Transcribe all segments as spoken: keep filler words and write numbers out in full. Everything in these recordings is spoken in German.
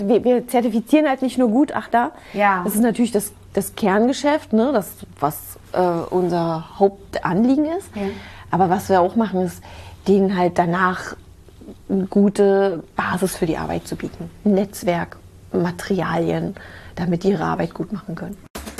Wir, wir zertifizieren halt nicht nur Gutachter. Ja. Das ist natürlich das, das Kerngeschäft, ne? Das, was äh, unser Hauptanliegen ist. Ja. Aber was wir auch machen, ist, denen halt danach eine gute Basis für die Arbeit zu bieten. Ein Netzwerk, Materialien, damit die ihre Arbeit gut machen können.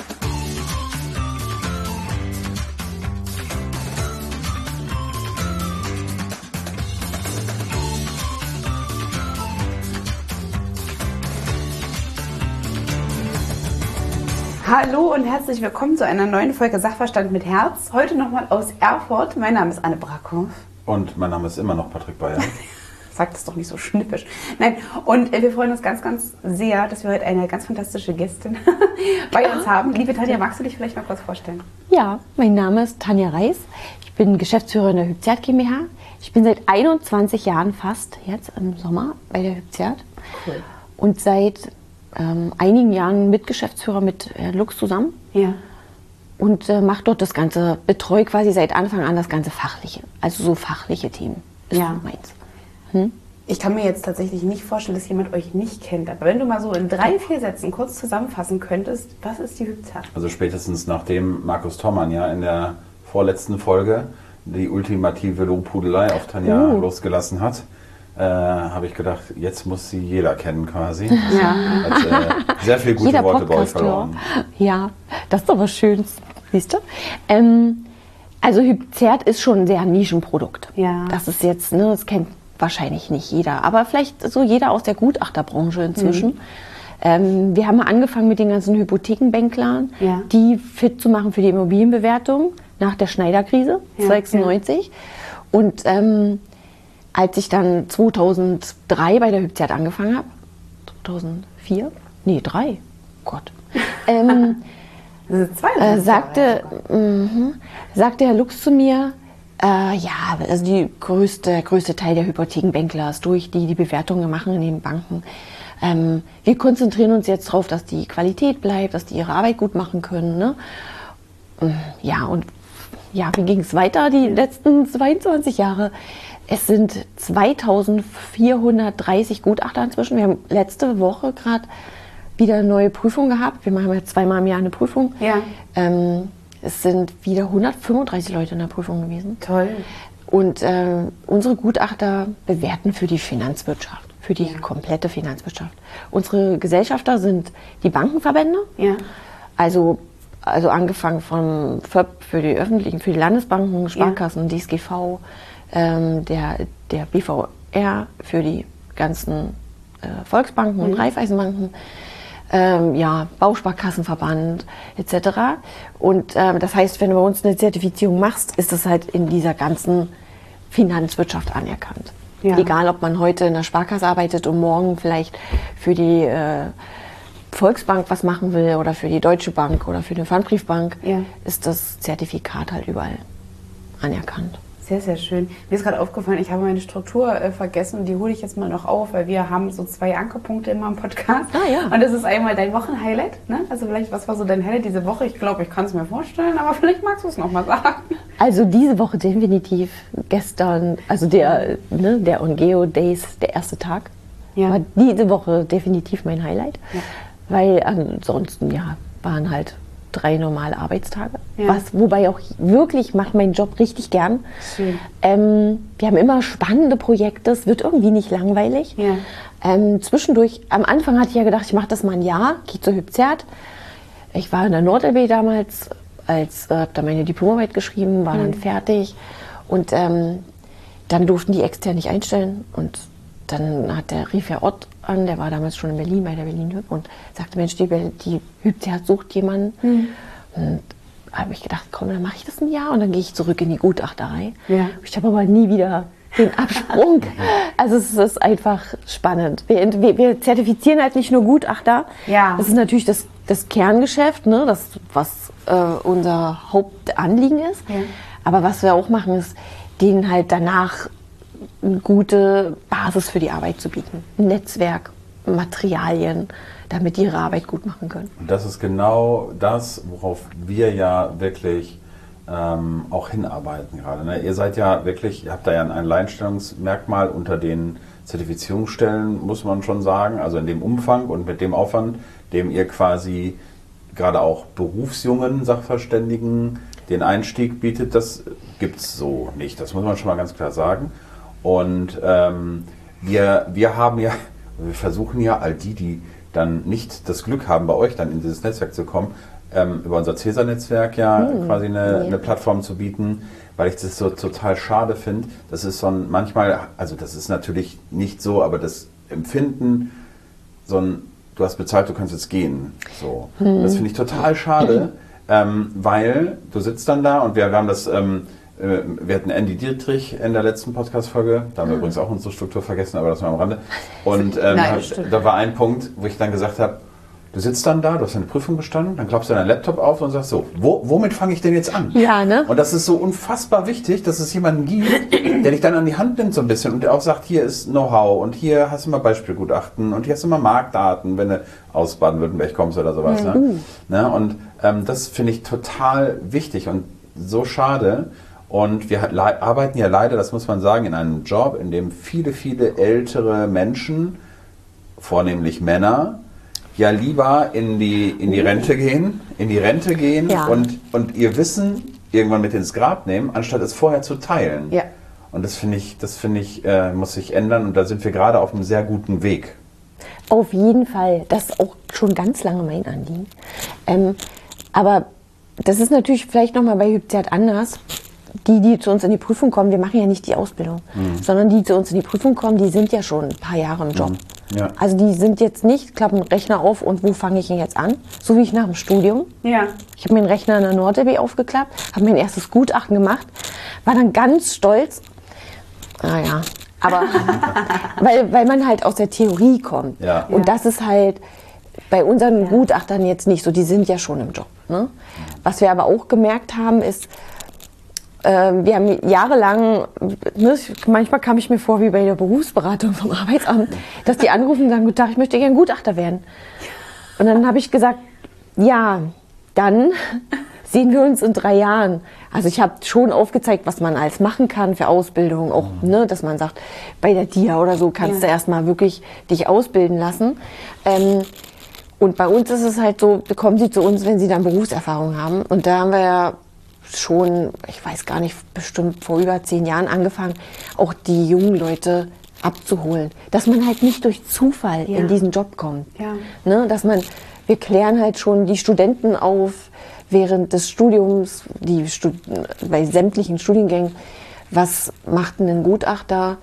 Hallo und herzlich willkommen zu einer neuen Folge Sachverstand mit Herz. Heute nochmal aus Erfurt. Mein Name ist Anne Brackhoff. Und mein Name ist immer noch Patrick Bayer. Sag das doch nicht so schnippisch. Nein, und wir freuen uns ganz, ganz sehr, dass wir heute eine ganz fantastische Gästin bei uns haben. Liebe Tanja, magst du dich vielleicht mal kurz vorstellen? Ja, mein Name ist Tanja Reis. Ich bin Geschäftsführerin der Hübzert GmbH. Ich bin seit einundzwanzig Jahren fast jetzt im Sommer bei der Hübzert. Cool. Und seit ähm, einigen Jahren Mitgeschäftsführer mit äh, Lux zusammen. Ja. Und äh, mache dort das Ganze, betreue quasi seit Anfang an das ganze Fachliche. Also so fachliche Themen ist Ja. so meins. Hm? Ich kann mir jetzt tatsächlich nicht vorstellen, dass jemand euch nicht kennt. Aber wenn du mal so in drei, vier Sätzen kurz zusammenfassen könntest, was ist die Hübzert? Also spätestens nachdem Markus Thommann ja in der vorletzten Folge die ultimative Lobhudelei auf Tanja Oh. losgelassen hat, äh, habe ich gedacht, jetzt muss sie jeder kennen quasi. Ja. Hat äh, sehr viele gute Jeder Worte bei euch Podcast, verloren. ja, das ist doch was Schönes, siehst du? Ähm, also Hübzert ist schon ein sehr Nischenprodukt. Ja. Das ist jetzt, ne, das kennt wahrscheinlich nicht jeder, aber vielleicht so jeder aus der Gutachterbranche inzwischen. Mhm. Ähm, wir haben mal angefangen mit den ganzen Hypothekenbanklern, Ja. die fit zu machen für die Immobilienbewertung nach der Schneider-Krise Ja, sechsundneunzig. Und ähm, als ich dann zweitausenddrei bei der Hübzert angefangen habe, zweitausendvier? Nee, drei. Gott. ähm, Das ist zwei äh, sagte, mh, sagte Herr Lux zu mir, äh, ja, also die größte, der größte Teil der Hypothekenbänkler ist durch, die die Bewertungen machen in den Banken. Ähm, wir konzentrieren uns jetzt darauf, dass die Qualität bleibt, dass die ihre Arbeit gut machen können. Ne? Ja, und ja, wie ging es weiter die letzten zweiundzwanzig Jahre? Es sind zweitausendvierhundertdreißig Gutachter inzwischen. Wir haben letzte Woche gerade wieder eine neue Prüfung gehabt. Wir machen ja zweimal im Jahr eine Prüfung. Ja. Ähm, es sind wieder hundertfünfunddreißig Leute in der Prüfung gewesen. Toll. Und äh, unsere Gutachter bewerten für die Finanzwirtschaft, für die Ja. komplette Finanzwirtschaft. Unsere Gesellschafter sind die Bankenverbände, Ja. also, also angefangen vom F Ö P für die öffentlichen, für die Landesbanken, Sparkassen, D S G V, ähm, der, der B V R für die ganzen äh, Volksbanken und Mhm. Raiffeisenbanken, ähm, ja, Bausparkassenverband et cetera. Und ähm, das heißt, wenn du bei uns eine Zertifizierung machst, ist das halt in dieser ganzen Finanzwirtschaft anerkannt. Ja. Egal, ob man heute in der Sparkasse arbeitet und morgen vielleicht für die äh, Volksbank was machen will oder für die Deutsche Bank oder für eine Pfandbriefbank, Ja. ist das Zertifikat halt überall anerkannt. Sehr, sehr schön. Mir ist gerade aufgefallen, ich habe meine Struktur äh, vergessen und die hole ich jetzt mal noch auf, weil wir haben so zwei Ankerpunkte immer im Podcast. Ah, ja. Und das ist einmal dein Wochenhighlight. Ne? Also vielleicht, was war so dein Highlight diese Woche? Ich glaube, ich kann es mir vorstellen, aber vielleicht magst du es nochmal sagen. Also diese Woche definitiv gestern, also der, ne, der OnGeo Days, der erste Tag, Ja. war diese Woche definitiv mein Highlight. Ja. Weil ansonsten, ja, waren halt drei normale Arbeitstage. Ja. Was, wobei auch wirklich, ich mache meinen Job richtig gern. Schön. Ähm, wir haben immer spannende Projekte, es wird irgendwie nicht langweilig. Ja. Ähm, zwischendurch, am Anfang hatte ich ja gedacht, ich mache das mal ein Jahr, gehe zur Hübzert. Ich war in der Nord L B damals, als äh, habe da meine Diplomarbeit geschrieben, war dann Mhm. fertig. Und ähm, dann durften die extern nicht einstellen. Und dann hat der, rief ja Ott an, der war damals schon in Berlin bei der Berlin Hüb und sagte, Mensch, die, die Hübzert sucht jemanden. Mhm. Und habe ich gedacht, komm, dann mache ich das ein Jahr und dann gehe ich zurück in die Gutachterei. Ja. Ich habe aber nie wieder den Absprung. Also es ist einfach spannend. Wir, wir, wir zertifizieren halt nicht nur Gutachter. Ja. Das ist natürlich das, das Kerngeschäft, ne, das, was äh, unser Hauptanliegen ist. Ja. Aber was wir auch machen, ist, denen halt danach eine gute Basis für die Arbeit zu bieten. Ein Netzwerk, Materialien, damit die ihre Arbeit gut machen können. Und das ist genau das, worauf wir ja wirklich ähm, auch hinarbeiten gerade. Ne? Ihr seid ja wirklich, ihr habt da ja ein Alleinstellungsmerkmal unter den Zertifizierungsstellen, muss man schon sagen, also in dem Umfang und mit dem Aufwand, dem ihr quasi gerade auch berufsjungen Sachverständigen den Einstieg bietet, das gibt es so nicht. Das muss man schon mal ganz klar sagen. Und ähm, wir, wir haben ja, wir versuchen ja all die, die dann nicht das Glück haben, bei euch dann in dieses Netzwerk zu kommen, ähm, über unser Cäsar-Netzwerk ja hm, quasi eine, ja. eine Plattform zu bieten, weil ich das so total schade finde. Das ist so ein, manchmal, also das ist natürlich nicht so, aber das Empfinden, so ein, du hast bezahlt, du kannst jetzt gehen. So. Hm. Das finde ich total schade, ähm, weil du sitzt dann da und wir, wir haben das, ähm, äh, wir hatten Andy Dietrich in der letzten Podcast-Folge, da haben wir hm. übrigens auch unsere Struktur vergessen, aber das war am Rande. Und ähm, Nein, hab, da war ein Punkt, wo ich dann gesagt habe, du sitzt dann da, du hast eine Prüfung bestanden, dann klappst du deinen Laptop auf und sagst so, wo, womit fange ich denn jetzt an? Ja, ne? Und das ist so unfassbar wichtig, dass es jemanden gibt, der dich dann an die Hand nimmt so ein bisschen und der auch sagt, hier ist Know-how und hier hast du mal Beispielgutachten und hier hast du mal Marktdaten, wenn du aus Baden-Württemberg kommst oder sowas. Mhm. Ne? Ne? Und ähm, das finde ich total wichtig und so schade. Und wir arbeiten ja leider, das muss man sagen, in einem Job, in dem viele, viele ältere Menschen, vornehmlich Männer, ja lieber in die, in die Rente gehen, in die Rente gehen ja. und, und ihr Wissen irgendwann mit ins Grab nehmen, anstatt es vorher zu teilen. Ja. Und das finde ich, das finde ich, äh, muss sich ändern und da sind wir gerade auf einem sehr guten Weg. Auf jeden Fall. Das ist auch schon ganz lange mein Anliegen. Ähm, aber das ist natürlich vielleicht nochmal bei Hypzert anders. Die, die zu uns in die Prüfung kommen, wir machen ja nicht die Ausbildung, mhm. sondern die zu uns in die Prüfung kommen, die sind ja schon ein paar Jahre im Job. Mhm. Ja. Also die sind jetzt nicht, klappen Rechner auf und wo fange ich ihn jetzt an? So wie ich nach dem Studium. Ja. Ich habe mir einen Rechner in der NordLB aufgeklappt, habe mir ein erstes Gutachten gemacht, war dann ganz stolz. Naja, aber weil, weil man halt aus der Theorie kommt. Ja. Und das ist halt bei unseren ja. Gutachtern jetzt nicht so, die sind ja schon im Job. Ne? Was wir aber auch gemerkt haben, ist, wir haben jahrelang, ne, manchmal kam ich mir vor wie bei der Berufsberatung vom Arbeitsamt, dass die anrufen und sagen, guten Tag, ich möchte gerne Gutachter werden. Und dann habe ich gesagt, ja, dann sehen wir uns in drei Jahren. Also ich habe schon aufgezeigt, was man alles machen kann für Ausbildung, auch, ne, dass man sagt, bei der D I A oder so kannst ja. du erstmal wirklich dich ausbilden lassen. Ähm, und bei uns ist es halt so, kommen sie zu uns, wenn sie dann Berufserfahrung haben. Und da haben wir ja schon, ich weiß gar nicht, bestimmt vor über zehn Jahren angefangen, auch die jungen Leute abzuholen. Dass man halt nicht durch Zufall ja. in diesen Job kommt. Ja. Ne, dass man, wir klären halt schon die Studenten auf während des Studiums, die Stud- bei sämtlichen Studiengängen, was macht denn ein Gutachter?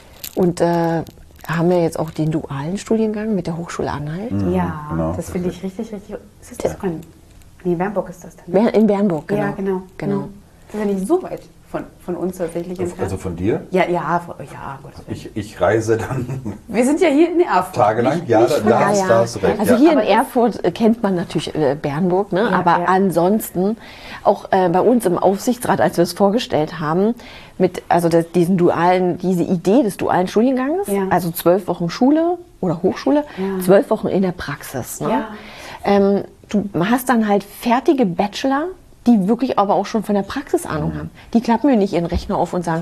Und äh, haben wir jetzt auch den dualen Studiengang mit der Hochschule Anhalt. Mhm, ja, genau. Das finde ich richtig, richtig. Ist das ja. Nee, in Bernburg ist das dann. Ne? In Bernburg, genau. Ja, genau. genau. Das ist ja nicht so weit von, von uns tatsächlich. Also, also von dir? Ja, ja, ja. Gott. Ich, ich reise dann. Wir sind ja hier in Erfurt. Tagelang? Ja, da, da, ja, hast, ja. da hast du recht. Also ja. hier in Erfurt äh, kennt man natürlich äh, Bernburg, ne? Ja, aber ja. ansonsten auch äh, bei uns im Aufsichtsrat, als wir es vorgestellt haben, mit also das, diesen dualen, diese Idee des dualen Studienganges, ja. also zwölf Wochen Schule oder Hochschule, ja. zwölf Wochen in der Praxis. Ne? Ja. Ähm, du hast dann halt fertige Bachelor, die wirklich aber auch schon von der Praxis Ahnung mhm. haben. Die klappen mir nicht ihren Rechner auf und sagen,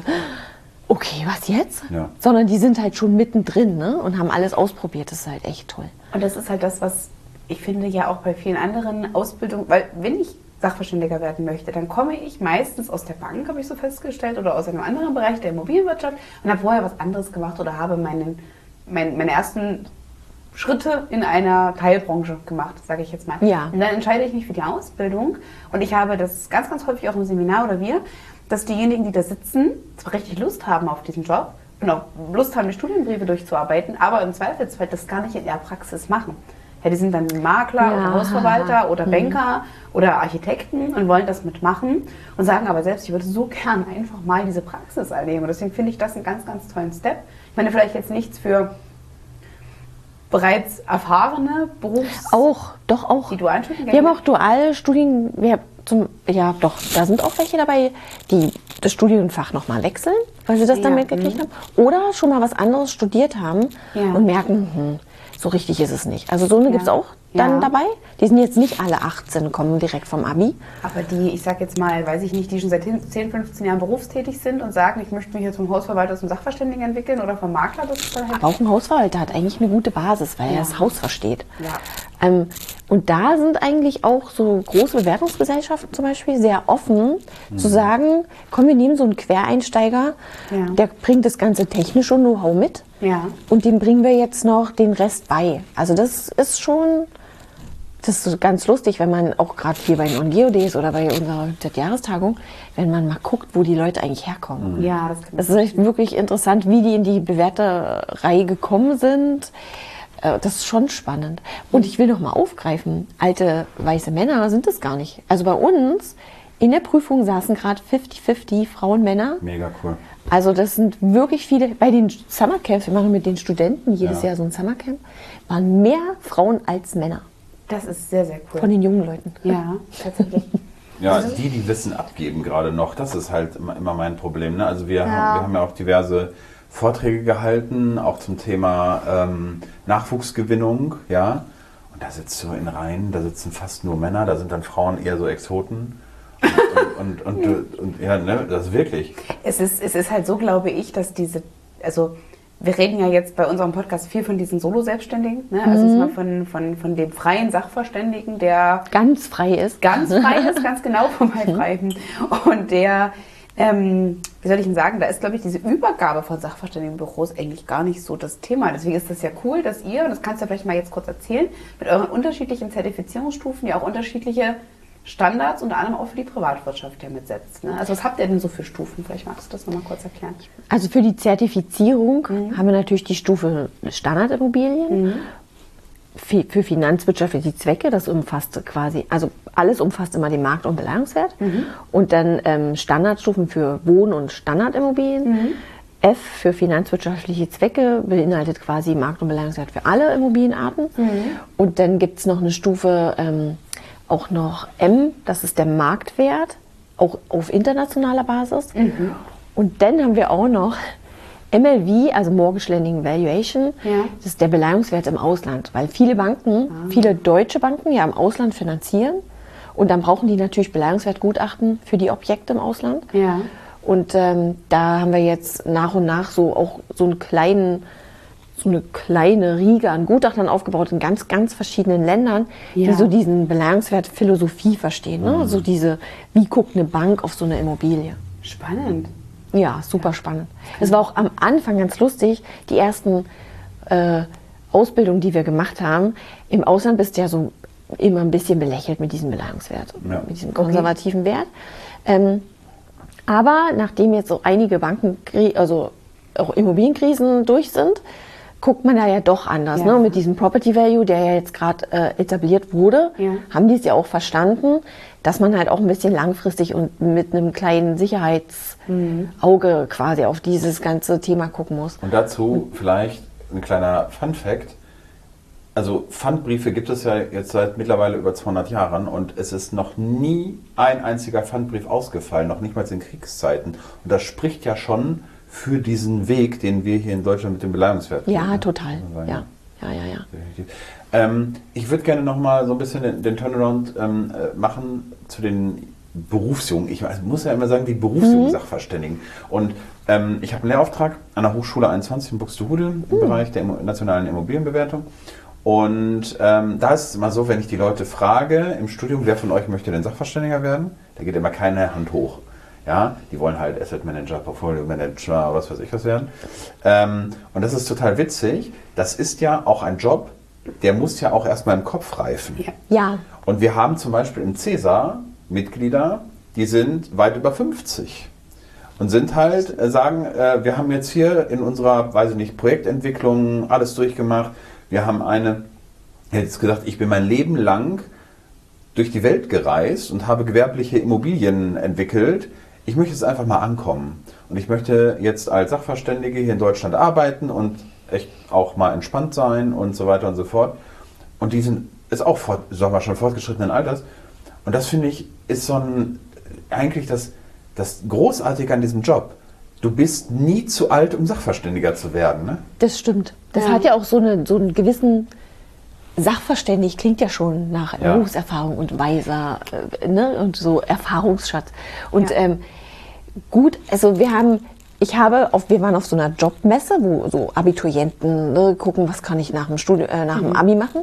okay, was jetzt? Ja. Sondern die sind halt schon mittendrin, ne? Und haben alles ausprobiert. Das ist halt echt toll. Und das ist halt das, was ich finde ja auch bei vielen anderen Ausbildungen, weil wenn ich Sachverständiger werden möchte, dann komme ich meistens aus der Bank, habe ich so festgestellt, oder aus einem anderen Bereich der Immobilienwirtschaft und habe vorher was anderes gemacht oder habe meinen, mein, meine ersten Schritte in einer Teilbranche gemacht, sage ich jetzt mal. Ja. Und dann entscheide ich mich für die Ausbildung und ich habe das ganz, ganz häufig auch im Seminar oder wir, dass diejenigen, die da sitzen, zwar richtig Lust haben auf diesen Job und auch Lust haben, die Studienbriefe durchzuarbeiten, aber im Zweifelsfall das gar nicht in der Praxis machen. Ja, die sind dann Makler ja. oder Hausverwalter oder Banker mhm. oder Architekten und wollen das mitmachen und sagen aber selbst, ich würde so gern einfach mal diese Praxis erleben. Und deswegen finde ich das einen ganz, ganz tollen Step. Ich meine, vielleicht jetzt nichts für bereits erfahrene Berufs... Auch, doch auch. Die dualen Studiengänge? Wir haben auch duale Studien, wir zum, ja doch, da sind auch welche dabei, die das Studienfach nochmal wechseln, weil sie das dann Ja, mitgekriegt haben. Oder schon mal was anderes studiert haben Ja. und merken, hm, so richtig ist es nicht. Also so eine Ja. gibt es auch dann Ja. dabei. Die sind jetzt nicht alle achtzehn, kommen direkt vom Abi. Aber die, ich sag jetzt mal, weiß ich nicht, die schon seit zehn, fünfzehn Jahren berufstätig sind und sagen, ich möchte mich jetzt vom Hausverwalter zum Sachverständigen entwickeln oder vom Makler, das ist dann halt. Aber auch ein Hausverwalter hat eigentlich eine gute Basis, weil Ja. er das Haus versteht. Ja. Ähm, und da sind eigentlich auch so große Bewertungsgesellschaften zum Beispiel sehr offen, zu sagen, komm, wir nehmen so einen Quereinsteiger, Ja. der bringt das ganze technische Know-how mit Ja. und dem bringen wir jetzt noch den Rest bei. Also das ist schon, das ist so ganz lustig, wenn man auch gerade hier bei den OnGeoDays oder bei unserer Jahrestagung, wenn man mal guckt, wo die Leute eigentlich herkommen. Ja, das kann Das ist echt wirklich interessant, wie die in die Bewerterreihe gekommen sind. Äh, Das ist schon spannend. Und ich will noch mal aufgreifen, alte weiße Männer sind es gar nicht. Also bei uns in der Prüfung saßen gerade fünfzig fünfzig Frauen, Männer. Mega cool. Also das sind wirklich viele, bei den Summercamps, wir machen mit den Studenten jedes Ja. Jahr so ein Summercamp, waren mehr Frauen als Männer Das ist sehr, sehr cool. von den jungen Leuten. Ja, tatsächlich. Ja, die, die Wissen abgeben gerade noch, das ist halt immer, immer mein Problem. Ne? Also wir, Ja. haben, wir haben ja auch diverse Vorträge gehalten, auch zum Thema ähm, Nachwuchsgewinnung, ja. Und da sitzt du in Reihen, da sitzen fast nur Männer, da sind dann Frauen eher so Exoten. Und, und, und, und, und ja, ne, das ist wirklich. Es ist, es ist halt so, glaube ich, dass diese, also wir reden ja jetzt bei unserem Podcast viel von diesen Solo-Selbstständigen, ne? Also jetzt mal von, von, von dem freien Sachverständigen, der Ganz frei ist. ganz frei ist, ganz genau vom Freien. Und der, ähm, wie soll ich denn sagen, da ist, glaube ich, diese Übergabe von Sachverständigenbüros eigentlich gar nicht so das Thema. Deswegen ist das ja cool, dass ihr, und das kannst du ja vielleicht mal jetzt kurz erzählen, mit euren unterschiedlichen Zertifizierungsstufen ja auch unterschiedliche Standards, unter anderem auch für die Privatwirtschaft ja mitsetzt. Ne? Also was habt ihr denn so für Stufen? Vielleicht magst du das nochmal kurz erklären. Also für die Zertifizierung haben wir natürlich die Stufe Standardimmobilien. Für, für finanzwirtschaftliche Zwecke, das umfasst quasi, also alles umfasst immer den Markt- und Beleihungswert. Und dann ähm, Standardstufen für Wohn- und Standardimmobilien. F für finanzwirtschaftliche Zwecke beinhaltet quasi Markt- und Beleihungswert für alle Immobilienarten. Und dann gibt es noch eine Stufe, ähm, auch noch M, das ist der Marktwert, auch auf internationaler Basis. Und dann haben wir auch noch M L V, also Mortgage Lending Valuation, Ja. das ist der Beleihungswert im Ausland, weil viele Banken, viele deutsche Banken ja im Ausland finanzieren und dann brauchen die natürlich Beleihungswertgutachten für die Objekte im Ausland. Ja. Und ähm, da haben wir jetzt nach und nach so auch so einen kleinen, so eine kleine Riege an Gutachtern aufgebaut in ganz, ganz verschiedenen Ländern, Ja. die so diesen Beleihungswert Philosophie verstehen. Ne? So diese, wie guckt eine Bank auf so eine Immobilie? Spannend. Ja, super spannend. Es war auch am Anfang ganz lustig, die ersten äh, Ausbildungen, die wir gemacht haben. Im Ausland bist du ja so immer ein bisschen belächelt mit diesem Beleihungswert, Ja. mit diesem konservativen Wert. Ähm, aber nachdem jetzt so einige Banken, also auch Immobilienkrisen durch sind, guckt man da ja doch anders. Ja. Ne? Und mit diesem Property Value, der ja jetzt gerade äh, etabliert wurde, Ja. haben die es ja auch verstanden, dass man halt auch ein bisschen langfristig und mit einem kleinen Sicherheitsauge quasi auf dieses ganze Thema gucken muss. Und dazu vielleicht ein kleiner Fun-Fact. Also Pfandbriefe gibt es ja jetzt seit mittlerweile über zweihundert Jahren und es ist noch nie ein einziger Pfandbrief ausgefallen, noch nicht mal in Kriegszeiten. Und das spricht ja schon für diesen Weg, den wir hier in Deutschland mit dem Beleihungswert Ja, gehen. total. Muss man Ja, sagen. ja, ja, ja. Definitiv. Ähm, ich würde gerne noch mal so ein bisschen den, den Turnaround ähm, äh, machen zu den Berufsjungen. Ich weiß- muss ja immer sagen, die berufsjungen Sachverständigen. Und ähm, ich habe einen Lehrauftrag an der Hochschule einundzwanzig in Buxtehude im Bereich der Immo- nationalen Immobilienbewertung. Und ähm, da ist es immer so, wenn ich die Leute frage im Studium, wer von euch möchte denn Sachverständiger werden, da geht immer keine Hand hoch. Ja, die wollen halt Asset Manager, Portfolio Manager, was weiß ich was werden. Ähm, und das ist total witzig. Das ist ja auch ein Job, der muss ja auch erstmal im Kopf reifen. Ja. Ja, Und wir haben zum Beispiel im Cäsar Mitglieder, die sind weit über fünfzig. Und sind halt, äh, sagen, äh, wir haben jetzt hier in unserer, weiß ich nicht, Projektentwicklung alles durchgemacht. Wir haben eine, er hat jetzt gesagt, ich bin mein Leben lang durch die Welt gereist und habe gewerbliche Immobilien entwickelt. Ich möchte jetzt einfach mal ankommen. Und ich möchte jetzt als Sachverständige hier in Deutschland arbeiten und echt auch mal entspannt sein und so weiter und so fort. Und die sind, ist auch fort, sagen wir schon fortgeschrittenen Alters. Und das finde ich, ist so ein, eigentlich das das Großartige an diesem Job, du bist nie zu alt, um Sachverständiger zu werden. Ne? Das stimmt. Das Ja. hat ja auch so, eine, so einen gewissen Sachverständig, klingt ja schon nach Ja. Berufserfahrung und weiser, äh, ne? Und so Erfahrungsschatz. Und Ja. ähm, gut, also wir haben, ich habe, auf, wir waren auf so einer Jobmesse, wo so Abiturienten ne, gucken, was kann ich nach dem Studium, äh, nach dem Abi machen.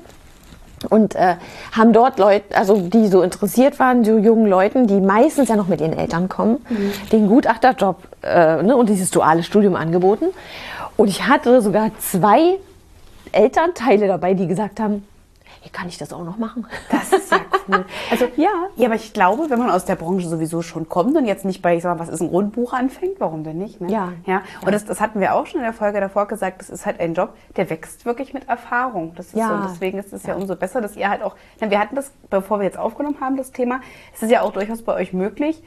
Und äh, haben dort Leute, also die so interessiert waren, so jungen Leuten, die meistens ja noch mit ihren Eltern kommen, den Gutachterjob äh, ne, und dieses duale Studium angeboten. Und ich hatte sogar zwei Elternteile dabei, die gesagt haben, hey, kann ich das auch noch machen? Das ist ja cool. Also, Ja. ja, aber ich glaube, wenn man aus der Branche sowieso schon kommt und jetzt nicht bei, ich sag mal, was ist ein Grundbuch anfängt, warum denn nicht? Ne? Ja. ja. Und das, das hatten wir auch schon in der Folge davor gesagt, das ist halt ein Job, der wächst wirklich mit Erfahrung. Das ist Ja. so, und deswegen ist es ja. ja umso besser, dass ihr halt auch, denn wir hatten das, bevor wir jetzt aufgenommen haben, das Thema, es ist ja auch durchaus bei euch möglich,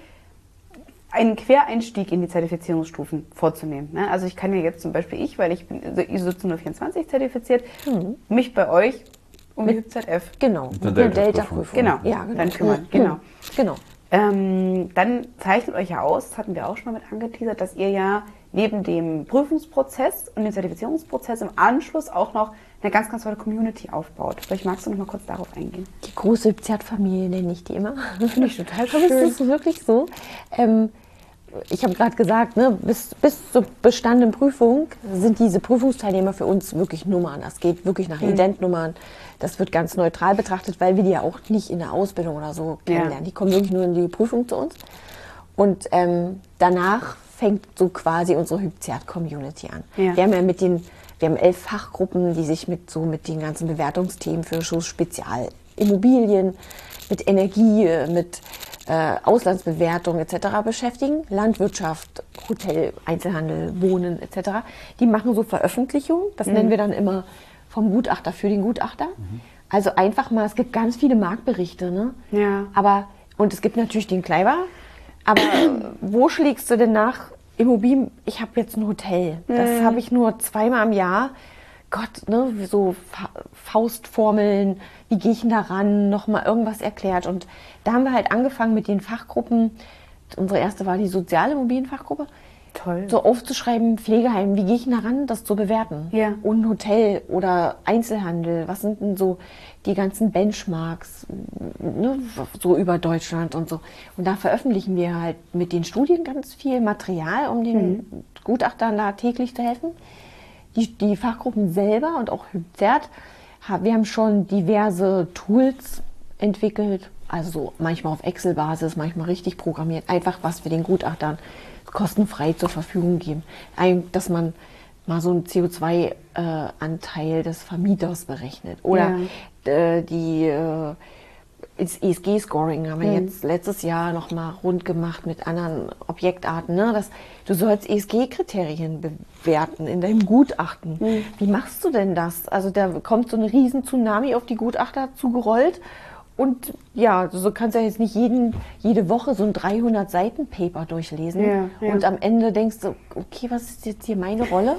einen Quereinstieg in die Zertifizierungsstufen vorzunehmen. Ne? Also ich kann ja jetzt zum Beispiel ich, weil ich bin I S O siebzehn zertifiziert, Mhm. mich bei euch um die H Z F Genau, der eine Delta-Prüfung. Delta-Prüfung. Genau, Ja, genau. dann kümmern. Mhm. Genau. Genau. Ähm, dann zeichnet euch ja aus, das hatten wir auch schon mal mit angeteasert, dass ihr ja neben dem Prüfungsprozess und dem Zertifizierungsprozess im Anschluss auch noch eine ganz, ganz tolle Community aufbaut. Vielleicht magst du noch mal kurz darauf eingehen. Die große Zertfamilie nenne ich die immer. Finde ich total Aber es ist wirklich so. Ähm, ich habe gerade gesagt, ne, bis, bis zur bestandenen Prüfung sind diese Prüfungsteilnehmer für uns wirklich Nummern. Das geht wirklich nach Mhm. Identnummern. Das wird ganz neutral betrachtet, weil wir die ja auch nicht in der Ausbildung oder so kennenlernen. Ja. Die kommen wirklich nur in die Prüfung zu uns. Und ähm, danach fängt so quasi unsere Hypzert-Community an. Ja. Wir haben ja mit den, wir haben elf Fachgruppen, die sich mit so mit den ganzen Bewertungsthemen für so Spezialimmobilien, mit Energie, mit äh, Auslandsbewertung et cetera beschäftigen. Landwirtschaft, Hotel, Einzelhandel, Wohnen et cetera. Die machen so Veröffentlichungen. Das nennen wir dann immer vom Gutachter für den Gutachter. Also einfach mal, es gibt ganz viele Marktberichte, ne? Ja. Aber, und es gibt natürlich den Kleiber, aber wo schlägst du denn nach Immobilien? Ich habe jetzt ein Hotel, das habe ich nur zweimal im Jahr. Gott, ne, so Fa Faustformeln, wie gehe ich denn da ran, nochmal irgendwas erklärt. Und da haben wir halt angefangen mit den Fachgruppen. Unsere erste war die Sozialimmobilienfachgruppe. Toll. So aufzuschreiben, Pflegeheim, wie gehe ich denn da ran, das zu bewerten? Ja. Und ein Hotel oder Einzelhandel, was sind denn so die ganzen Benchmarks, ne, so über Deutschland und so. Und da veröffentlichen wir halt mit den Studien ganz viel Material, um den Mhm. Gutachtern da täglich zu helfen. Die, die Fachgruppen selber und auch Hypzert, wir haben schon diverse Tools entwickelt, also manchmal auf Excel-Basis, manchmal richtig programmiert, einfach was wir den Gutachtern kostenfrei zur Verfügung geben. Ein, dass man mal so einen C O zwei Anteil des Vermieters berechnet. Oder äh, die äh, das E S G-Scoring haben wir Mhm. jetzt letztes Jahr noch mal rund gemacht mit anderen Objektarten. Ne? Das, du sollst E S G-Kriterien bewerten in deinem Gutachten. Mhm. Wie machst du denn das? Also da kommt so ein riesen Tsunami auf die Gutachter zugerollt. Und ja, so kannst du ja jetzt nicht jeden, jede Woche so ein dreihundert Seiten Paper durchlesen. Ja, ja. Und am Ende denkst du, okay, was ist jetzt hier meine Rolle?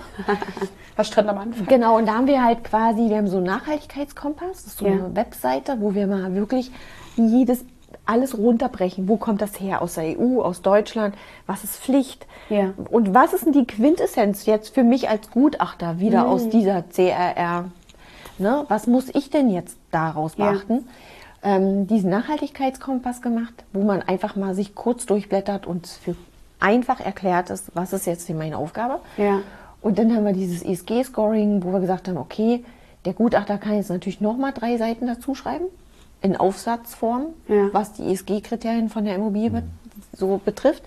Was stand am Anfang? Genau, und da haben wir halt quasi, wir haben so einen Nachhaltigkeitskompass, das ist so Ja. eine Webseite, wo wir mal wirklich jedes, alles runterbrechen. Wo kommt das her? Aus der E U, aus Deutschland? Was ist Pflicht? Ja. Und was ist denn die Quintessenz jetzt für mich als Gutachter wieder Mhm. aus dieser C R R? Ne? Was muss ich denn jetzt daraus Ja. beachten? Ähm, diesen Nachhaltigkeitskompass gemacht, wo man einfach mal sich kurz durchblättert und für einfach erklärt ist, was ist jetzt hier meine Aufgabe. Ja. Und dann haben wir dieses E S G-Scoring, wo wir gesagt haben, okay, der Gutachter kann jetzt natürlich nochmal drei Seiten dazu schreiben, in Aufsatzform, Ja. was die E S G-Kriterien von der Immobilie be so betrifft.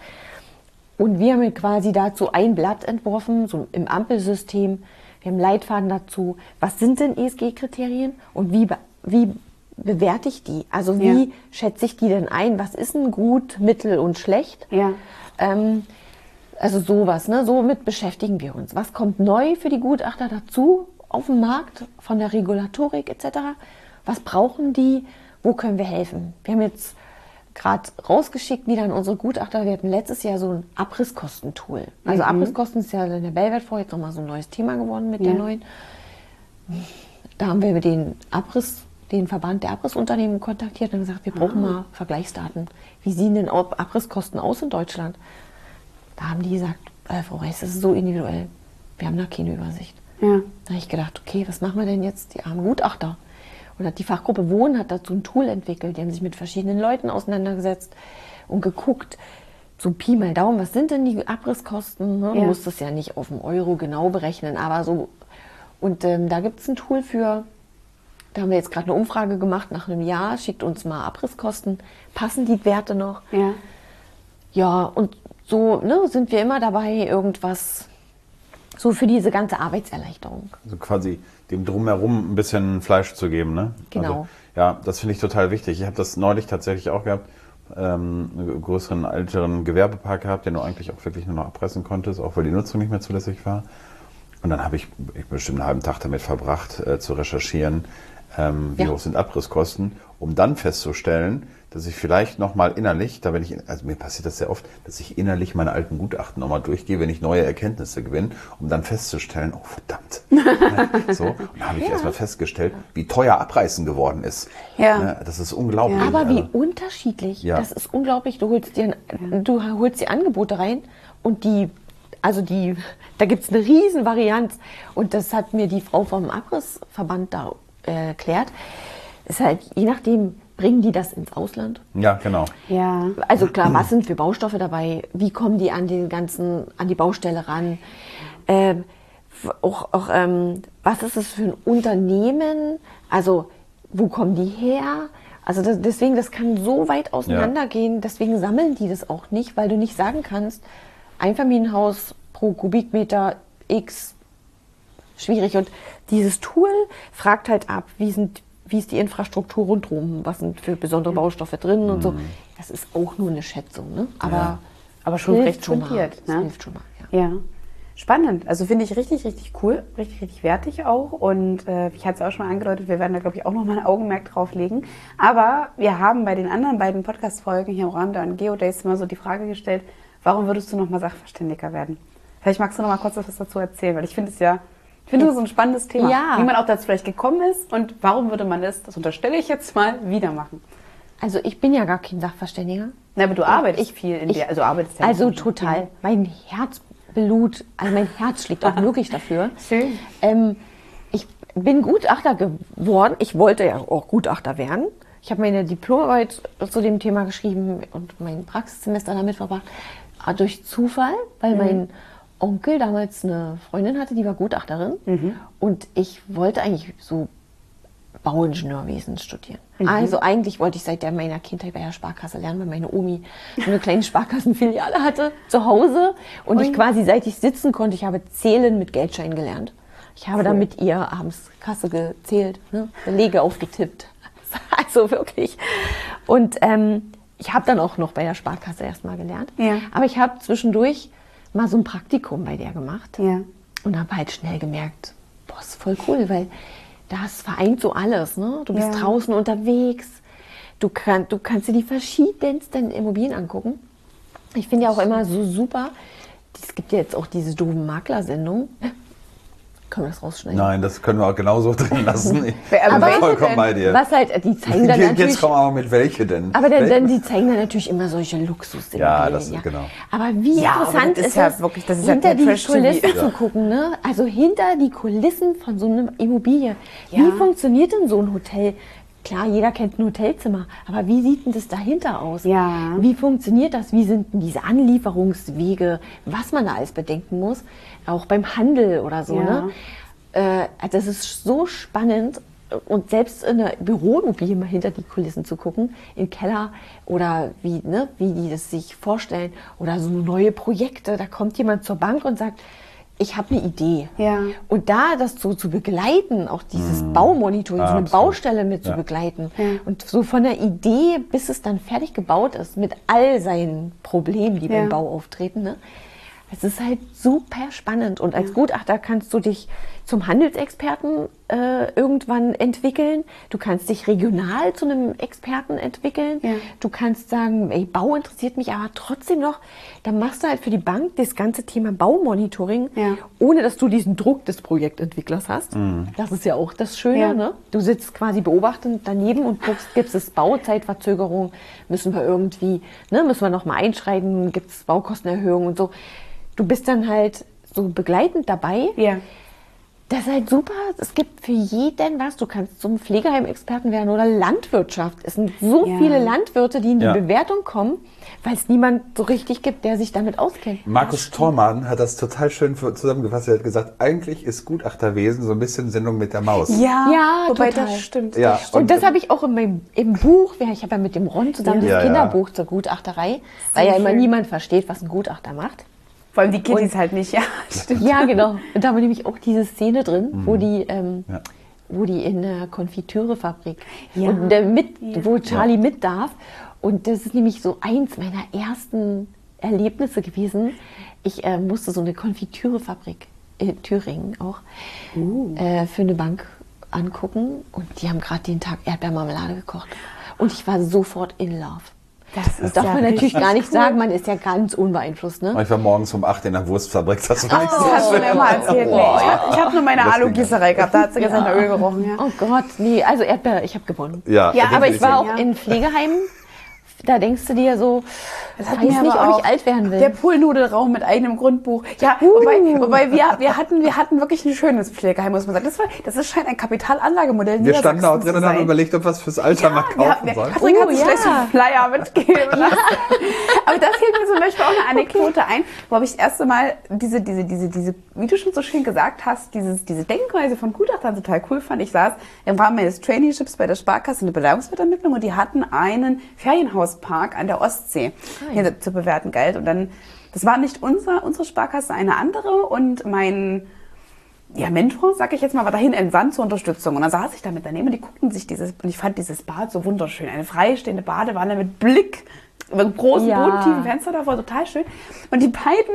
Und wir haben mir quasi dazu ein Blatt entworfen, so im Ampelsystem. Wir haben Leitfaden dazu. Was sind denn E S G-Kriterien und wie, be wie bewerte ich die? Also wie Ja. schätze ich die denn ein? Was ist denn gut, mittel und schlecht? Ja. Ähm, also sowas, ne? Somit beschäftigen wir uns. Was kommt neu für die Gutachter dazu auf dem Markt, von der Regulatorik et cetera? Was brauchen die? Wo können wir helfen? Wir haben jetzt gerade rausgeschickt wieder an unsere Gutachter. Wir hatten letztes Jahr so ein Abrisskostentool. Also Mhm. Abrisskosten ist ja in der Bellwetfonds jetzt nochmal so ein neues Thema geworden mit Ja. der neuen. Da haben wir den Abriss den Verband der Abrissunternehmen kontaktiert und gesagt, wir brauchen mal Vergleichsdaten. Wie sehen denn Abrisskosten aus in Deutschland? Da haben die gesagt, äh, Frau Reis, das ist so individuell. Wir haben da keine Übersicht. Ja. Da habe ich gedacht, okay, was machen wir denn jetzt? Die armen Gutachter. Und hat die Fachgruppe Wohnen hat dazu ein Tool entwickelt. Die haben sich mit verschiedenen Leuten auseinandergesetzt und geguckt, so Pi mal Daumen, was sind denn die Abrisskosten? Ne? Du Ja. musst es ja nicht auf den Euro genau berechnen, aber so. Und ähm, da gibt es ein Tool für, da haben wir jetzt gerade eine Umfrage gemacht, nach einem Jahr, schickt uns mal Abrisskosten, passen die Werte noch? Ja. Ja, und so ne, sind wir immer dabei, irgendwas so für diese ganze Arbeitserleichterung. Also quasi dem Drumherum ein bisschen Fleisch zu geben, ne? Genau. Also, ja, das finde ich total wichtig. Ich habe das neulich tatsächlich auch gehabt, ähm, einen größeren, älteren Gewerbepark gehabt, den du eigentlich auch wirklich nur noch abpressen konntest, auch weil die Nutzung nicht mehr zulässig war. Und dann habe ich, ich bestimmt einen halben Tag damit verbracht, äh, zu recherchieren, ähm, wie Ja. hoch sind Abrisskosten, um dann festzustellen, dass ich vielleicht nochmal innerlich, da bin ich, also mir passiert das sehr oft, dass ich innerlich meine alten Gutachten nochmal durchgehe, wenn ich neue Erkenntnisse gewinne, um dann festzustellen, oh verdammt. Ja, so, und da habe ich Ja. erstmal festgestellt, wie teuer Abreißen geworden ist. Ja. Das ist unglaublich. Aber wie Also, unterschiedlich. Ja. Das ist unglaublich. Du holst dir, ein, du holst dir Angebote rein und die, also die, da gibt es eine riesen Varianz. Und das hat mir die Frau vom Abrissverband da äh, erklärt. Ist halt, je nachdem, bringen die das ins Ausland? ja, genau. Ja. Also klar, was sind für Baustoffe dabei? Wie kommen die an den ganzen, an die Baustelle ran? Ähm, auch, auch ähm, was ist es für ein Unternehmen? Also wo kommen die her? Also das, deswegen, das kann so weit auseinandergehen. Deswegen sammeln die das auch nicht, weil du nicht sagen kannst, Einfamilienhaus pro Kubikmeter X, schwierig. Und dieses Tool fragt halt ab, wie sind wie ist die Infrastruktur rundherum, was sind für besondere Baustoffe drin und so. Das ist auch nur eine Schätzung, ne? Aber, Ja. Aber schon hilft recht schon mal. fundiert, Das ne? hilft schon mal, ja. Ja, spannend. Also finde ich richtig, richtig cool, richtig, richtig wertig auch. Und äh, ich hatte es auch schon mal angedeutet, wir werden da, glaube ich, auch nochmal ein Augenmerk drauf legen. Aber wir haben bei den anderen beiden Podcast-Folgen hier im Rahmen der Geodays immer so die Frage gestellt, warum würdest du nochmal Sachverständiger werden? Vielleicht magst du noch mal kurz was dazu erzählen, weil ich finde es ja, ich finde das so ein spannendes Thema, Ja. wie man auch dazu vielleicht gekommen ist und warum würde man es, das unterstelle ich jetzt mal, wieder machen. Also ich bin ja gar kein Sachverständiger. Na, aber du arbeitest Ich- viel in ich- der, also arbeitest ja Also nicht. total. Mein Herzblut, also mein Herz schlägt auch wirklich dafür. Schön. Ähm, ich bin Gutachter geworden. Ich wollte ja auch Gutachter werden. Ich habe meine Diplomarbeit zu dem Thema geschrieben und mein Praxissemester damit verbracht. Aber durch Zufall, weil mein Onkel damals eine Freundin hatte, die war Gutachterin. Und ich wollte eigentlich so Bauingenieurwesen studieren. Also eigentlich wollte ich seit der meiner Kindheit bei der Sparkasse lernen, weil meine Omi so eine kleine Sparkassenfiliale hatte zu Hause. Und ich quasi, seit ich sitzen konnte, ich habe Zählen mit Geldscheinen gelernt. Ich habe dann mit ihr abends Kasse gezählt, ne? Belege aufgetippt. Also wirklich. Und ähm, ich habe dann auch noch bei der Sparkasse erstmal gelernt. Ja. Aber ich habe zwischendurch mal so ein Praktikum bei der gemacht. Ja. Und habe halt schnell gemerkt, boah, ist voll cool, weil das vereint so alles. Ne? Du bist Ja. draußen unterwegs, du, kann, du kannst dir die verschiedensten Immobilien angucken. Ich finde ja auch immer so super, es gibt ja jetzt auch diese doofen Maklersendungen. Können wir das rausschneiden? Nein, das können wir auch genauso drin lassen. Ich Aber bin welche vollkommen denn? bei dir. Was halt, die zeigen dann Jetzt natürlich... kommen wir aber mit welche denn? Aber dann, Wel- dann, die zeigen dann natürlich immer solche Luxusimmobilien. Ja, das ist- genau. Aber wie Ja, aber interessant das ist ist ja es, wirklich- das ist ja hinter der die Trash-T V. Kulissen Ja. zu gucken. Ne? Also hinter die Kulissen von so einer Immobilie. Ja. Wie funktioniert denn so ein Hotel? Klar, jeder kennt ein Hotelzimmer, aber wie sieht denn das dahinter aus? Ja. Wie funktioniert das? Wie sind denn diese Anlieferungswege? Was man da alles bedenken muss? Auch beim Handel oder so. Ja. Ne? Äh, das ist so spannend. Und selbst in der Büroimmobilie mal hinter die Kulissen zu gucken, im Keller oder wie, ne, wie die das sich vorstellen oder so neue Projekte, da kommt jemand zur Bank und sagt, ich habe eine Idee. Ja. Und da das so zu begleiten, auch dieses Baumonitoring, so eine Absolut. Baustelle mit zu Ja. begleiten Ja. und so von der Idee, bis es dann fertig gebaut ist, mit all seinen Problemen, die Ja. beim Bau auftreten, ne? Es ist halt super spannend. Und als Gutachter kannst du dich zum Handelsexperten äh, irgendwann entwickeln. Du kannst dich regional zu einem Experten entwickeln. Ja. Du kannst sagen, ey, Bau interessiert mich aber trotzdem noch. Dann machst du halt für die Bank das ganze Thema Baumonitoring, Ja. ohne dass du diesen Druck des Projektentwicklers hast. Das ist ja auch das Schöne. Ja. Ne? Du sitzt quasi beobachtend daneben und guckst, gibt es Bauzeitverzögerung, müssen wir irgendwie, ne, müssen wir nochmal einschreiten, gibt es Baukostenerhöhungen und so. Du bist dann halt so begleitend dabei. Ja. Das ist halt super. Es gibt für jeden was. Du kannst zum Pflegeheimexperten werden oder Landwirtschaft. Es sind so Ja. viele Landwirte, die in die Ja. Bewertung kommen, weil es niemand so richtig gibt, der sich damit auskennt. Markus Thormann hat das total schön zusammengefasst. Er hat gesagt, eigentlich ist Gutachterwesen so ein bisschen Sendung mit der Maus. Ja, Ja, wobei total. das stimmt. Ja. Das stimmt. Und das habe ich auch in meinem, im Buch, ja, ich habe ja mit dem Ron zusammen Ja, das ja. Kinderbuch zur Gutachterei, weil ja immer schön. niemand versteht, was ein Gutachter macht. Vor allem die Kiddies halt nicht, ja. Stimmt. Ja, genau. Und da war nämlich auch diese Szene drin, wo die, ähm, Ja. wo die in der Konfitürefabrik Ja. und der mit, Ja. wo Charlie mit darf. Und das ist nämlich so eins meiner ersten Erlebnisse gewesen. Ich äh, musste so eine Konfitürefabrik in Thüringen auch äh, für eine Bank angucken und die haben gerade den Tag Erdbeermarmelade gekocht. Und ich war sofort in love. Das Das ist darf ja man natürlich richtig gar nicht cool. sagen, man ist ja ganz unbeeinflusst, ne? Ich war morgens um acht in der Wurstfabrik. Das war nicht Das so hast du schön. mir mal erzählt. Nee, ich hab- ich habe nur meine Lustig. Alugießerei gehabt, da hat sie gesagt, nach Öl gerochen. Ja. Oh Gott, nee, also Erdbeer, ich habe gewonnen. Ja, Ja, Aber ich war auch Ja. in Pflegeheimen, da denkst du dir so, ich hat weiß mir nicht, aber ob auch ich alt werden will. Der Poolnudelraum mit eigenem Grundbuch. Ja, wobei, wobei wir, wir, hatten, wir hatten wirklich ein schönes Pflegeheim, muss man sagen. Das, war, das ist, scheint ein Kapitalanlagemodell. Wir standen auch Niedersachsen drin zu und haben sein. überlegt, ob wir was fürs Alter mal Ja, kaufen wir, sollen. Patrick hat Oh, sich ja. gleich so einen Flyer mitgegeben. Aber das hielt mir zum Beispiel auch eine Anekdote ein, wo habe ich das erste Mal diese, diese, diese, diese, wie du schon so schön gesagt hast, dieses, diese Denkweise von Gutachtern total cool fand. Ich saß im Rahmen meines Traineeships bei der Sparkasse eine Beleihungsmittermittlung und die hatten einen Ferienhauspark an der Ostsee, hier zu bewerten galt. Und dann, das war nicht unser, unsere Sparkasse, eine andere und mein ja, Mentor, sag ich jetzt mal, war dahin entsandt zur Unterstützung. Und dann saß ich da mit daneben und die guckten sich dieses, und ich fand dieses Bad so wunderschön. Eine freistehende Badewanne mit Blick, mit einem großen, Ja. bodentiefen Fenster davor, total schön. Und die beiden,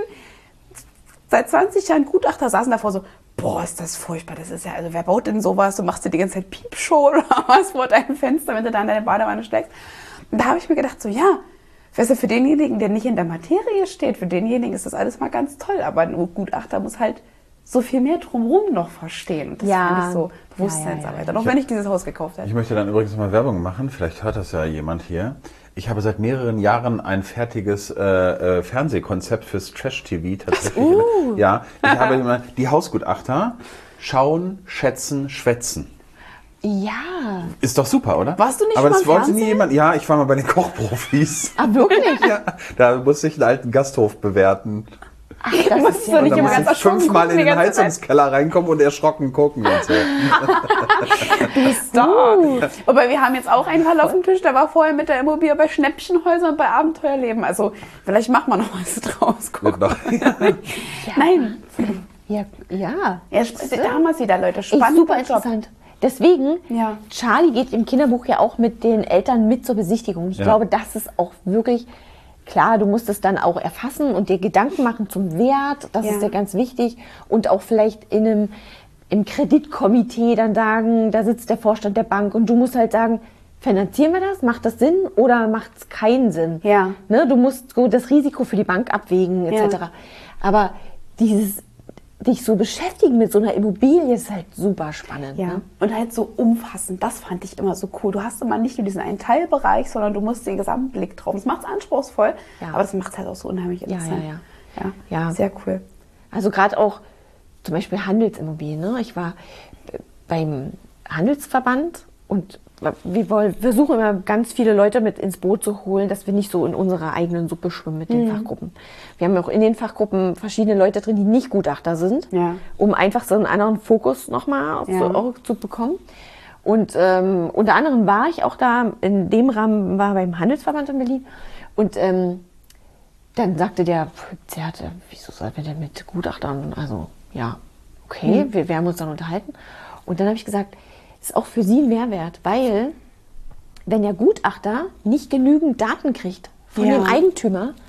seit zwanzig Jahren Gutachter, saßen davor so, boah, ist das furchtbar, das ist ja, also wer baut denn sowas? Du machst dir die ganze Zeit Piepshow oder was vor deinem Fenster, wenn du da in deine Badewanne steckst. Und da habe ich mir gedacht, so ja, weißt du, für denjenigen, der nicht in der Materie steht, für denjenigen ist das alles mal ganz toll, aber ein Gutachter muss halt so viel mehr drumherum noch verstehen. Und das Ja. fand ich so Ja, Bewusstseinsarbeit. ja, ja. Auch wenn ich dieses Haus gekauft hätte. Ich möchte dann übrigens mal Werbung machen, vielleicht hört das ja jemand hier. Ich habe seit mehreren Jahren ein fertiges äh, äh, Fernsehkonzept fürs Trash-T V tatsächlich. Uh. Ja, ich habe immer die Hausgutachter schauen, schätzen, schwätzen. Ja. Ist doch super, oder? Warst du nicht Aber mal das im wollte nie Fernsehen? jemand. Ja, ich war mal bei den Kochprofis. Ah, wirklich? Ja, da musste ich einen alten Gasthof bewerten. Ach, das musst ist du ja nicht Und da immer musste ganz ich erschrocken fünfmal gucken in die den ganze Zeit. Heizungskeller reinkommen und erschrocken gucken und so. Star. Wobei wir haben jetzt auch einen Fall auf dem Tisch, der war vorher mit der Immobilie bei Schnäppchenhäusern und bei Abenteuerleben. Also vielleicht machen wir noch was draus. Wird Guck. noch. Nein, Ja, ja. ja, da haben wir es wieder, Leute. Ist Spannend. super interessant. Deswegen, Ja. Charlie geht im Kinderbuch ja auch mit den Eltern mit zur Besichtigung. Ich Ja. glaube, das ist auch wirklich klar. Du musst es dann auch erfassen und dir Gedanken machen zum Wert. Das Ja. ist ja ganz wichtig. Und auch vielleicht in einem im Kreditkomitee dann sagen, da sitzt der Vorstand der Bank und du musst halt sagen, finanzieren wir das? Macht das Sinn oder macht es keinen Sinn? Ja. Ne, du musst so das Risiko für die Bank abwägen et cetera. Ja. Aber dieses dich so beschäftigen mit so einer Immobilie ist halt super spannend. Ja, Ne? und halt so umfassend, das fand ich immer so cool. Du hast immer nicht nur diesen einen Teilbereich, sondern du musst den Gesamtblick drauf. Das macht es anspruchsvoll, Ja. aber das macht es halt auch so unheimlich Ja, interessant. ja, ja. Ja. Sehr cool. Also gerade auch zum Beispiel Handelsimmobilien. Ne? Ich war beim Handelsverband und wir wollen, versuchen immer ganz viele Leute mit ins Boot zu holen, dass wir nicht so in unserer eigenen Suppe schwimmen mit den Fachgruppen. Wir haben auch in den Fachgruppen verschiedene Leute drin, die nicht Gutachter sind, Ja. um einfach so einen anderen Fokus nochmal Ja. zu, zu bekommen. Und ähm, unter anderem war ich auch da, in dem Rahmen war beim Handelsverband in Berlin und ähm, dann sagte der Zerte, wieso soll wir denn mit Gutachtern, also ja, okay, wir, wir haben uns dann unterhalten. Und dann habe ich gesagt, es ist auch für Sie ein Mehrwert, weil wenn der Gutachter nicht genügend Daten kriegt von Ja. dem Eigentümer,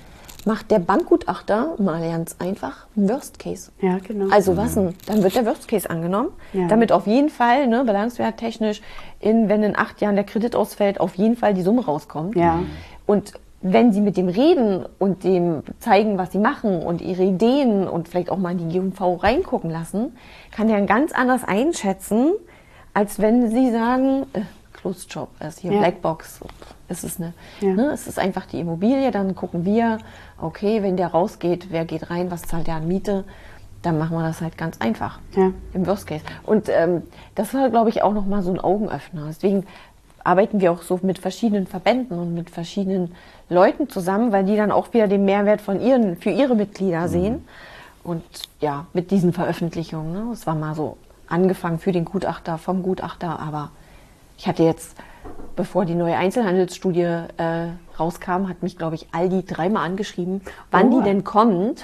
macht der Bankgutachter mal ganz einfach einen Worst Case. Ja, genau. Also was denn? Dann wird der Worst Case angenommen, Ja. damit auf jeden Fall, ne, belangswerttechnisch, in, wenn in acht Jahren der Kredit ausfällt, auf jeden Fall die Summe rauskommt. Ja. Und wenn Sie mit dem reden und dem zeigen, was Sie machen und Ihre Ideen und vielleicht auch mal in die G V reingucken lassen, kann der ganz anders einschätzen, als wenn Sie sagen, äh, Closed Shop, das ist hier Ja. Blackbox. Es ist eine, Ja. ne, es ist einfach die Immobilie, dann gucken wir, okay, wenn der rausgeht, wer geht rein, was zahlt der an Miete, dann machen wir das halt ganz einfach. Ja. Im Worst Case. Und ähm, das war, glaube ich, auch nochmal so ein Augenöffner. Deswegen arbeiten wir auch so mit verschiedenen Verbänden und mit verschiedenen Leuten zusammen, weil die dann auch wieder den Mehrwert von ihren, für ihre Mitglieder sehen. Und ja, mit diesen Veröffentlichungen, ne, es war mal so angefangen für den Gutachter, vom Gutachter, aber ich hatte jetzt, bevor die neue Einzelhandelsstudie äh, rauskam, hat mich, glaube ich, Aldi dreimal angeschrieben, wann Oh. die denn kommt.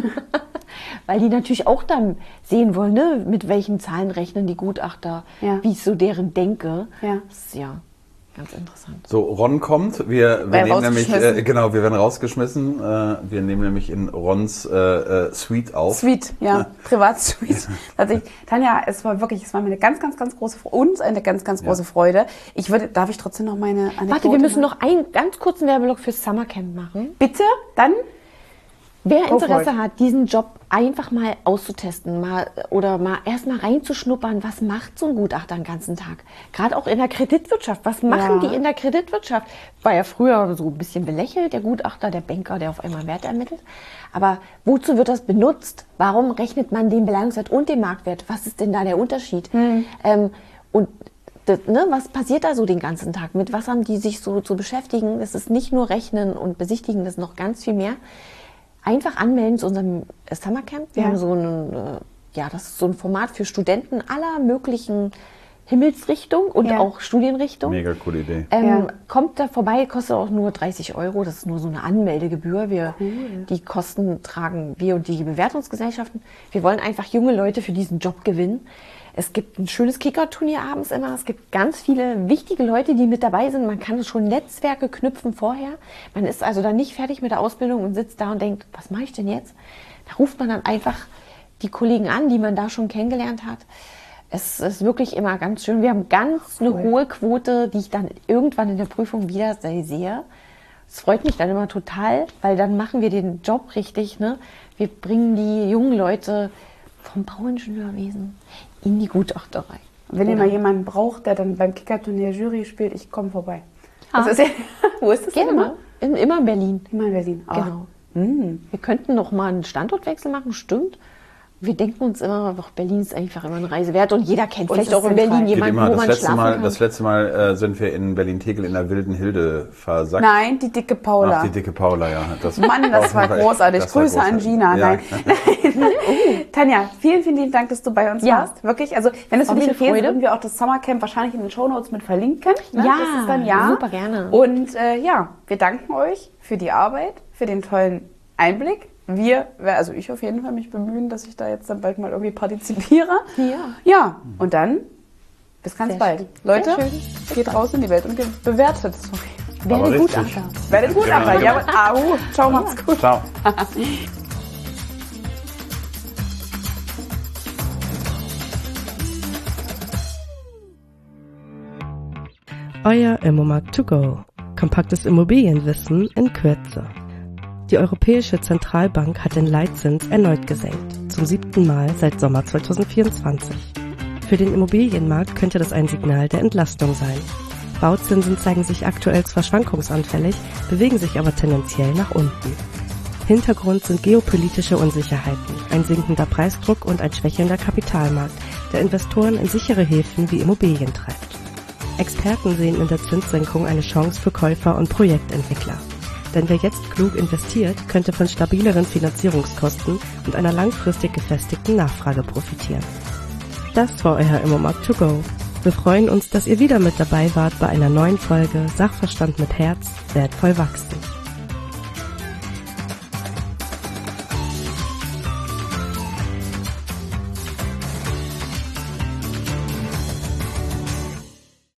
Weil die natürlich auch dann sehen wollen, ne, mit welchen Zahlen rechnen die Gutachter, Ja. wie ist so deren Denke. Ja. Das ist ja ganz interessant. So, Ron kommt. Wir, wir Werden nehmen nämlich, rausgeschmissen. äh, genau, wir werden rausgeschmissen. Äh, wir nehmen nämlich in Rons äh, äh, Suite auf. Suite, ja, Privatsuite. Tatsächlich. Tanja, es war wirklich, es war mir eine ganz, ganz, ganz große Freude, uns eine ganz, ganz große Ja. Freude. Ich würde, darf ich trotzdem noch meine Anekdote Warte, wir müssen machen? noch einen ganz kurzen Werbeblock fürs Summercamp machen. Bitte, dann? Wer Go for Interesse it. hat, diesen Job einfach mal auszutesten, mal oder mal erstmal reinzuschnuppern, was macht so ein Gutachter den ganzen Tag? Gerade auch in der Kreditwirtschaft. Was machen Ja. die in der Kreditwirtschaft? War ja früher so ein bisschen belächelt, der Gutachter, der Banker, der auf einmal Wert ermittelt. Aber wozu wird das benutzt? Warum rechnet man den Beleihungswert und den Marktwert? Was ist denn da der Unterschied? Ähm, und das, ne, was passiert da so den ganzen Tag? Mit was haben die sich so zu beschäftigen? Das ist nicht nur Rechnen und Besichtigen, das ist noch ganz viel mehr. Einfach anmelden zu unserem Summercamp. Wir Ja. haben so ein, äh, ja, das ist so ein Format für Studenten aller möglichen Himmelsrichtung und Ja. auch Studienrichtung. Mega coole Idee. Ähm, Ja. Kommt da vorbei, kostet auch nur dreißig Euro. Das ist nur so eine Anmeldegebühr. Wir, Die Kosten tragen wir und die Bewertungsgesellschaften. Wir wollen einfach junge Leute für diesen Job gewinnen. Es gibt ein schönes Kicker-Turnier abends immer. Es gibt ganz viele wichtige Leute, die mit dabei sind. Man kann schon Netzwerke knüpfen vorher. Man ist also dann nicht fertig mit der Ausbildung und sitzt da und denkt, was mache ich denn jetzt? Da ruft man dann einfach die Kollegen an, die man da schon kennengelernt hat. Es ist wirklich immer ganz schön. Wir haben ganz eine hohe Quote, die ich dann irgendwann in der Prüfung wieder sehe. Es freut mich dann immer total, weil dann machen wir den Job richtig. Ne? Wir bringen die jungen Leute vom Bauingenieurwesen in die Gutachterei. Wenn ihr Oder- mal jemanden braucht, der dann beim Kicker-Turnier Jury spielt, ich komme vorbei. Ah. Das ist ja, wo ist das denn Gerne, immer? in, immer in Berlin. Immer in Berlin. Ah. Genau. Mm. Wir könnten noch mal einen Standortwechsel machen, stimmt. Wir denken uns immer, doch Berlin ist einfach immer eine Reise wert und jeder kennt Und vielleicht es auch ist in zentral. Berlin Geht jemanden, immer. wo Das man letzte schlafen Mal, kann. das letzte Mal äh, sind wir in Berlin-Tegel in der wilden Hilde versackt. Nein, die dicke Paula. Ach, die dicke Paula, ja. Das Mann, das auf war jeden Fall- großartig. das war Grüße an großartig. Gina. Ja. Nein. Nein. Tanja, vielen, vielen lieben Dank, dass du bei uns Ja. warst. Wirklich. Also, wenn es für War dich mir eine okay ist, Freude. würden wir auch das Summercamp wahrscheinlich in den Shownotes mit verlinken. Ne? Ja, das ist dann ja. super gerne. Und äh, ja, wir danken euch für die Arbeit, für den tollen Einblick. Wir, also ich auf jeden Fall mich bemühen, dass ich da jetzt dann bald mal irgendwie partizipiere. Ja. Ja, und dann bis ganz Sehr bald. schön. Leute, Sehr schön. geht raus in die Welt und ge- bewertet. Sorry. Werde Aber richtig. Gutachter. Werdet gut, Genau. aber ja, au, ciao, macht's gut. Ciao. Euer Immomarkt to go. Kompaktes Immobilienwissen in Kürze. Die Europäische Zentralbank hat den Leitzins erneut gesenkt, zum siebten Mal seit Sommer zweitausendvierundzwanzig. Für den Immobilienmarkt könnte das ein Signal der Entlastung sein. Bauzinsen zeigen sich aktuell zwar schwankungsanfällig, bewegen sich aber tendenziell nach unten. Hintergrund sind geopolitische Unsicherheiten, ein sinkender Preisdruck und ein schwächelnder Kapitalmarkt, der Investoren in sichere Häfen wie Immobilien treibt. Experten sehen in der Zinssenkung eine Chance für Käufer und Projektentwickler. Denn wer jetzt klug investiert, könnte von stabileren Finanzierungskosten und einer langfristig gefestigten Nachfrage profitieren. Das war euer Immomarkt to go. Wir freuen uns, dass ihr wieder mit dabei wart bei einer neuen Folge Sachverstand mit Herz, wertvoll wachsen.